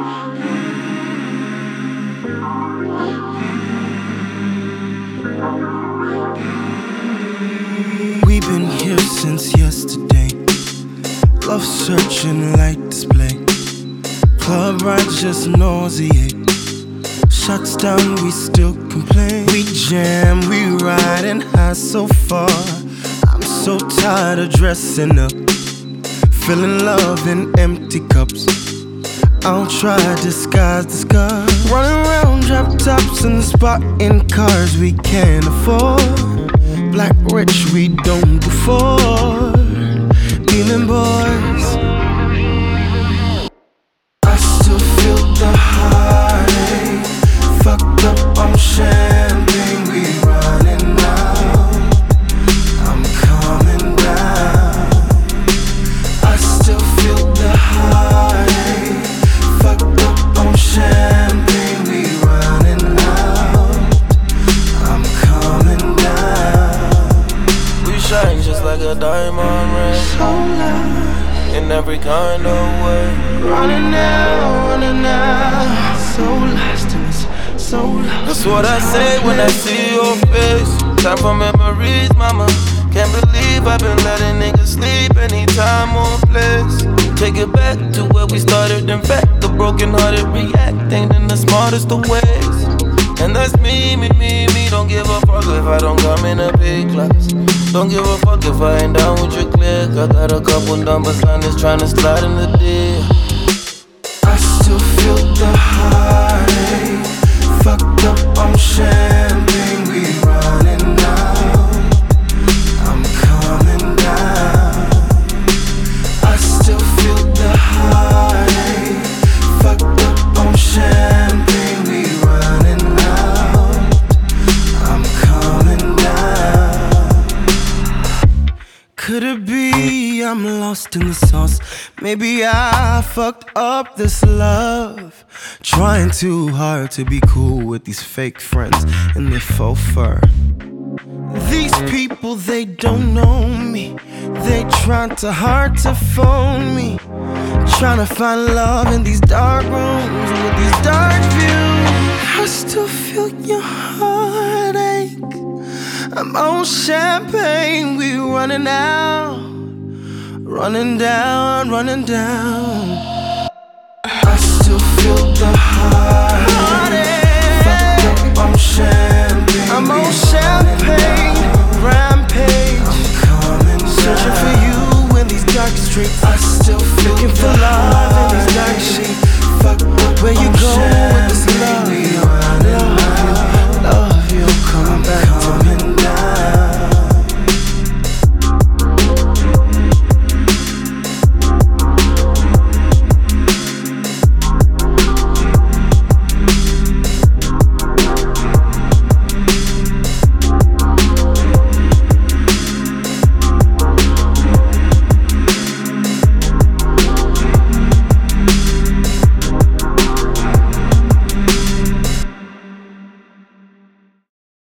We've been here since yesterday. Love searching, light display. Club ride just nauseate. Shots down, we still complain. We jam, we riding high so far. I'm so tired of dressing up, feeling love in empty cups. I'll try disguise the scars. Running around drop tops in the spot in cars we can't afford. Black rich we don't afford. Demon boys, I still feel the heartache. Fucked up on champagne, we running out. I'm coming down. I still feel the heartache. Fucked up on champagne, we running out. I'm coming down. We shine just like a diamond ring, So loud, in every kind of way. running out. So lost in this, so lost. That's what I say when I see your face. Time for memories, mama. Can't believe I've been letting niggas sleep anytime or place. Take it back to where we started. In fact, the broken-hearted react ain't in the smartest of ways. And that's me. Don't give a fuck if I don't come in a big class. Don't give a fuck if I ain't down with your clique. I got a couple numbers on this trying to slide in the deal. I still feel the heartache. Fucked up on champagne, we running out. I'm coming down. I still feel the heartache. Fucked up on champagne, we running out. I'm coming down. Could it be I'm lost in the sauce? Maybe I fucked up this love, trying too hard to be cool with these fake friends and their faux fur. These people, they don't know me. They trying too hard to phone me, trying to find love in these dark rooms with these dark views. I still feel your heartache. I'm on champagne, we running out. Running down. I still feel the heartache. Fucked up on champagne. I'm on champagne, rampage. I'm coming down. Searching for you in these dark streets. I still